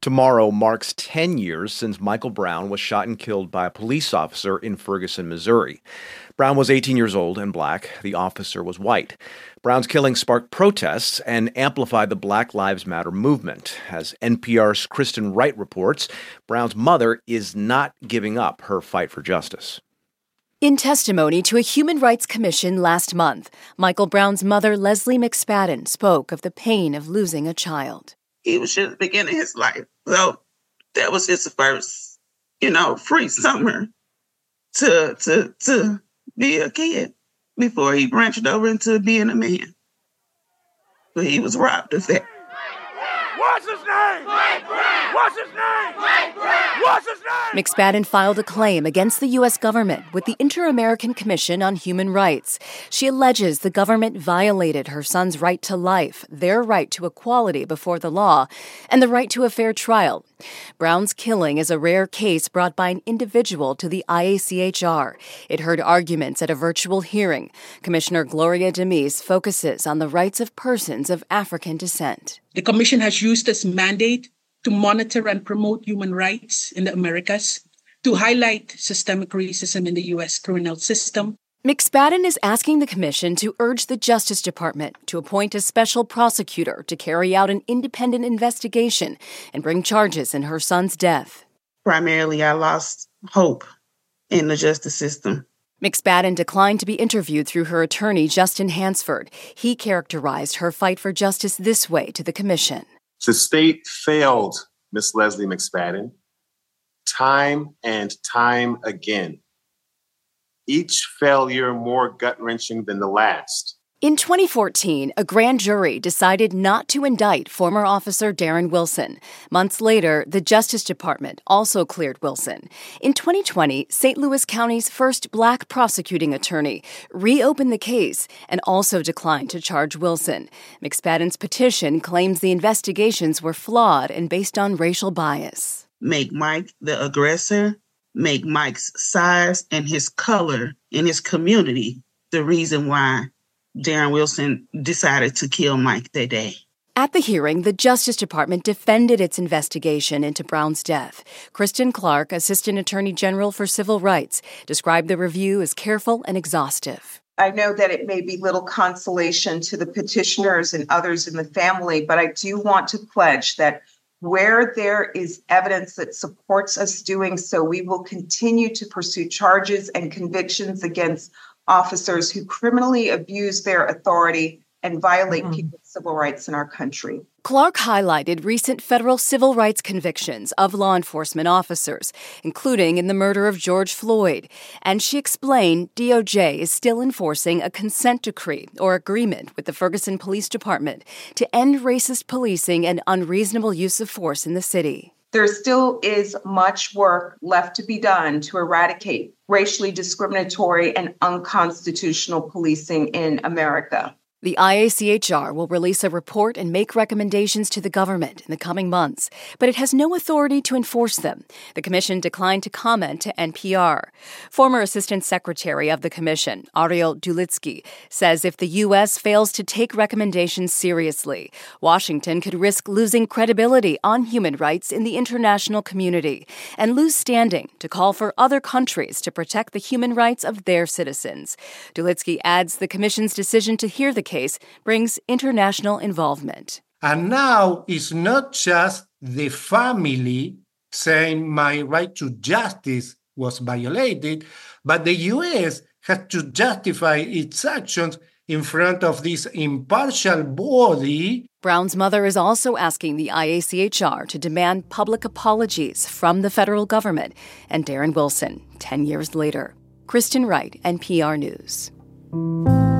Tomorrow marks 10 years since Michael Brown was shot and killed by a police officer in Ferguson, Missouri. Brown was 18 years old and black. The officer was white. Brown's killing sparked protests and amplified the Black Lives Matter movement. As NPR's Kristen Wright reports, Brown's mother is not giving up her fight for justice. In testimony to a Human Rights Commission last month, Michael Brown's mother, Leslie McSpadden, spoke of the pain of losing a child. He was just beginning his life. So that was his first, free summer to be a kid before he branched over into being a man. But he was robbed of that. What's his name? What's his name? What's his name? McSpadden filed a claim against the U.S. government with the Inter-American Commission on Human Rights. She alleges the government violated her son's right to life, their right to equality before the law, and the right to a fair trial. Brown's killing is a rare case brought by an individual to the IACHR. It heard arguments at a virtual hearing. Commissioner Gloria Demise focuses on the rights of persons of African descent. The Commission has used its mandate to monitor and promote human rights in the Americas, to highlight systemic racism in the U.S. criminal system. McSpadden is asking the Commission to urge the Justice Department to appoint a special prosecutor to carry out an independent investigation and bring charges in her son's death. Primarily, I lost hope in the justice system. McSpadden declined to be interviewed through her attorney, Justin Hansford. He characterized her fight for justice this way to the Commission. The state failed Miss Leslie McSpadden time and time again. Each failure more gut-wrenching than the last. In 2014, a grand jury decided not to indict former officer Darren Wilson. Months later, the Justice Department also cleared Wilson. In 2020, St. Louis County's first black prosecuting attorney reopened the case and also declined to charge Wilson. McSpadden's petition claims the investigations were flawed and based on racial bias. Make Mike the aggressor, make Mike's size and his color in his community the reason why Darren Wilson decided to kill Mike that day. At the hearing, the Justice Department defended its investigation into Brown's death. Kristen Clark, Assistant Attorney General for Civil Rights, described the review as careful and exhaustive. I know that it may be little consolation to the petitioners and others in the family, but I do want to pledge that where there is evidence that supports us doing so, we will continue to pursue charges and convictions against officers who criminally abuse their authority and violate people's civil rights in our country. Clark highlighted recent federal civil rights convictions of law enforcement officers, including in the murder of George Floyd. And she explained DOJ is still enforcing a consent decree or agreement with the Ferguson Police Department to end racist policing and unreasonable use of force in the city. There still is much work left to be done to eradicate racially discriminatory and unconstitutional policing in America. The IACHR will release a report and make recommendations to the government in the coming months, but it has no authority to enforce them. The Commission declined to comment to NPR. Former Assistant Secretary of the Commission, Ariel Dulitsky, says if the U.S. fails to take recommendations seriously, Washington could risk losing credibility on human rights in the international community and lose standing to call for other countries to protect the human rights of their citizens. Dulitsky adds the Commission's decision to hear the case brings international involvement. And now it's not just the family saying my right to justice was violated, but the U.S. has to justify its actions in front of this impartial body. Brown's mother is also asking the IACHR to demand public apologies from the federal government and Darren Wilson 10 years later. Kristen Wright, NPR News.